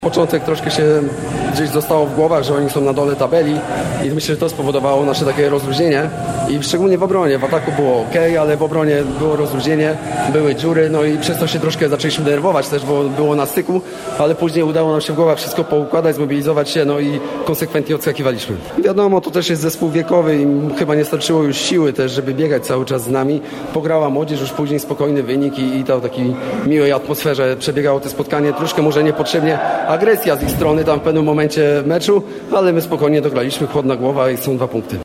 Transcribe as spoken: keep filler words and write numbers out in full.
Początek troszkę się gdzieś zostało w głowach, że oni są na dole tabeli i myślę, że to spowodowało nasze takie rozluźnienie i szczególnie w obronie. W ataku było ok, ale w obronie było rozluźnienie, były dziury, no i przez to się troszkę zaczęliśmy denerwować też, bo było na styku, ale później udało nam się w głowach wszystko poukładać, zmobilizować się, no i konsekwentnie odskakiwaliśmy. Wiadomo, to też jest zespół wiekowy i chyba nie starczyło już siły też, żeby biegać cały czas z nami. Pograła młodzież, już później spokojny wynik i, i to w takiej miłej atmosferze przebiegało to spotkanie, troszkę może niepotrzebnie agresja z ich strony tam w pewnym momencie meczu, ale my spokojnie dograliśmy, chłodna głowa i są dwa punkty.